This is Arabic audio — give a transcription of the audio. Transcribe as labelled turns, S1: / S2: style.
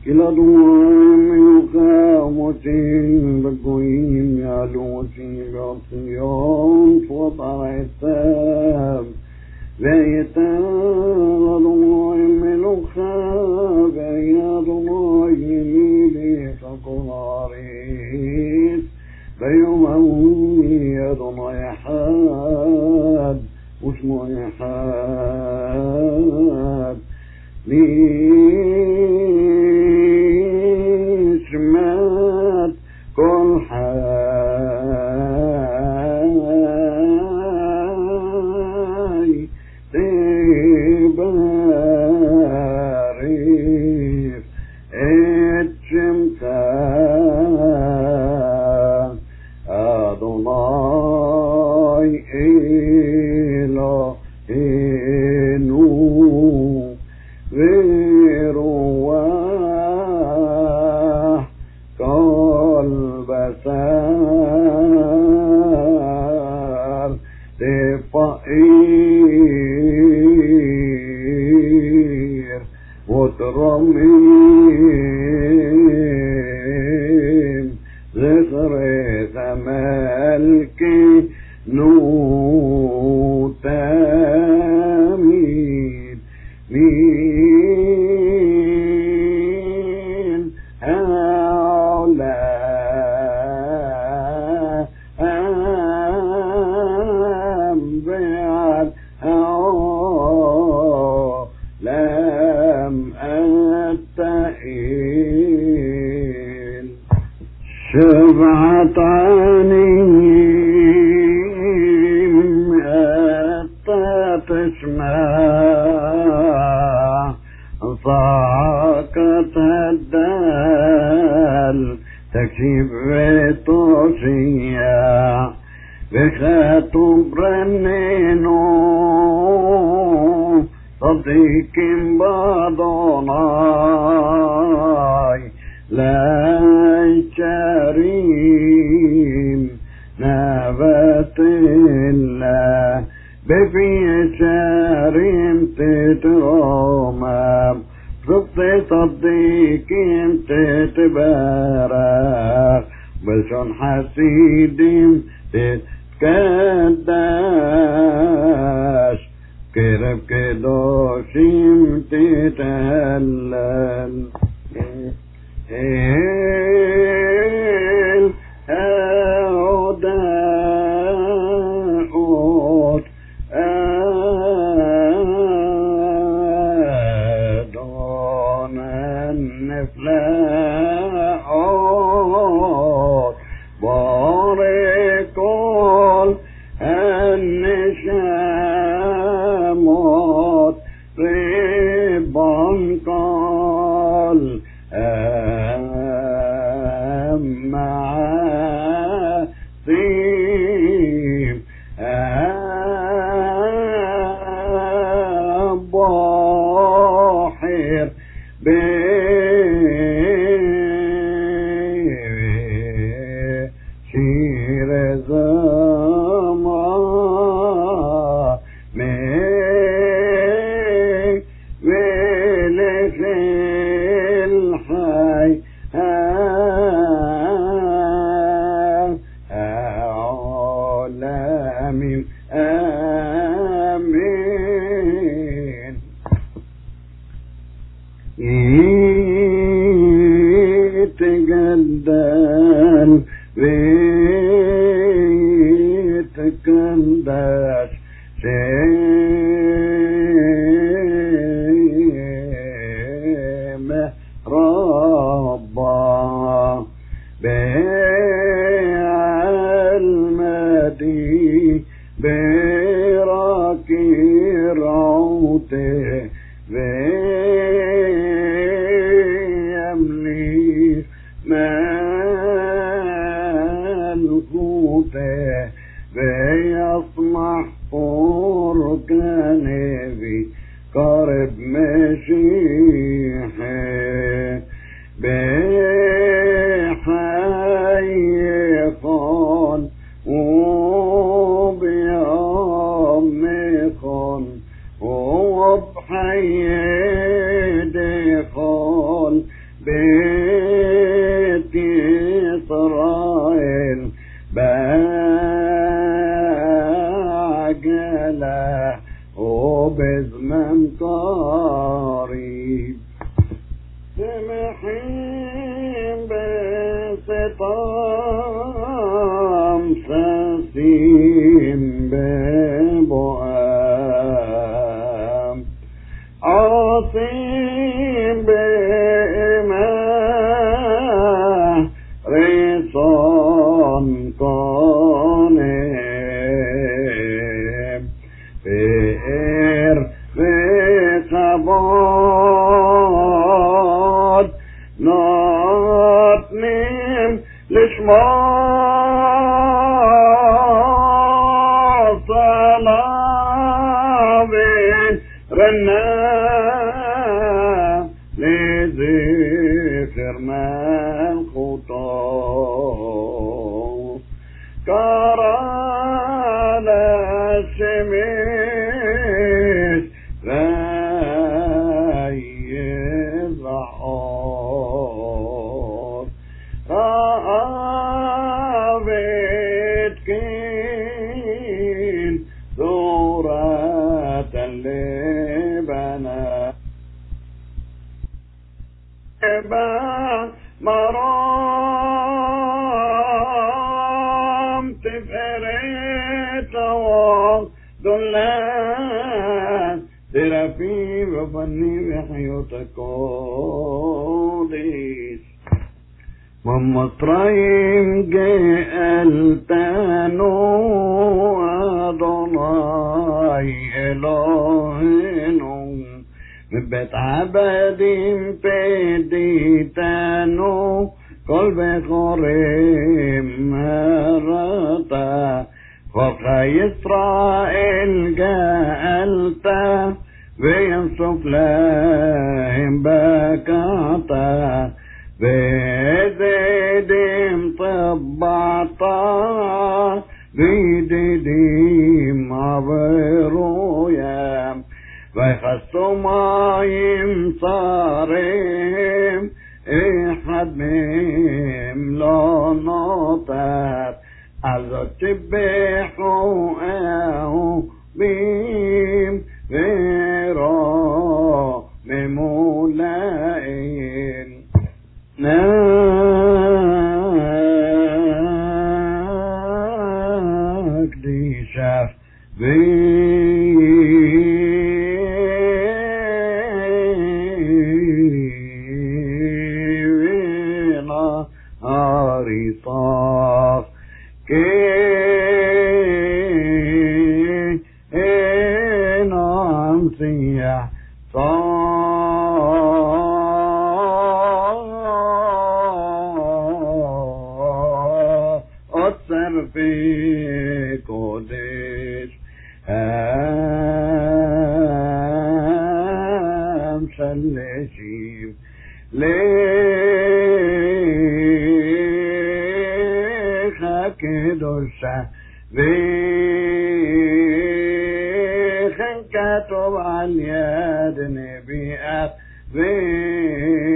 S1: كلا دواء مخامسين بقوين يالوسين بعصيان وضع التام ويتام دواء ملوخاب يا دواء يميلي فقراريس بيوموني يا دواء يحاد واسمه يحاد ليش مات كل حي تباريف اتشمتا أدوناي إلهينو وروح قلب سار تفقير وترميم ذكر ملكي نوتامين مين هؤلاء أنبياء لم أتئل شبعت عنيم أتى تسمع ضاقت الدال تكشف توصية بخاتم برنينو صديق بعضناي لا كريم نبات الله بفي شارم تترمم صدق صديقين تتبارك بلشون حسيدين تتكدش كرب كدوشيم تتهلل الأوداء دون النفلاء بارك النشامات ربان قال معاثيم بحر بشير زمان ولف الحي عالمين آمين يتقدم ويتقدس سيمه ربا بعلمتي براكي روته ويملي ملكوته ويصمح فرقاني قرب مسيحي بيت إسرائيل بعجلة وبزمن قريب سمحين بسطام ساسين ببؤام عاصم بإمام ريصان قانم بئر بخباد نطنم لشمار صلابين رنام لذكر من خطاه كرال الشمس غيظ عار رأبت كين ذورة اللبنان مرام تفرت وضلان ترفي وفني بحيوتك قديس ومطرين جئلتانو أدوناي إلهينو ببيت عبدين بديتانو كل بخوريم مرتا فوق إسرائيل جألتا وينصف لهم بكاتا بزيدهم طبعتا بيديدهم عبرويا ويخصوا مايم صارم إحد مهم لا نطر أزد تبحوا أهو بيم غيرا ممولائن ناكدي شاف بينا عريطاف كينا مسيح أثر في قدس أمثلشيم ليخا كدوشا ليخا كتب على اليد نبيئة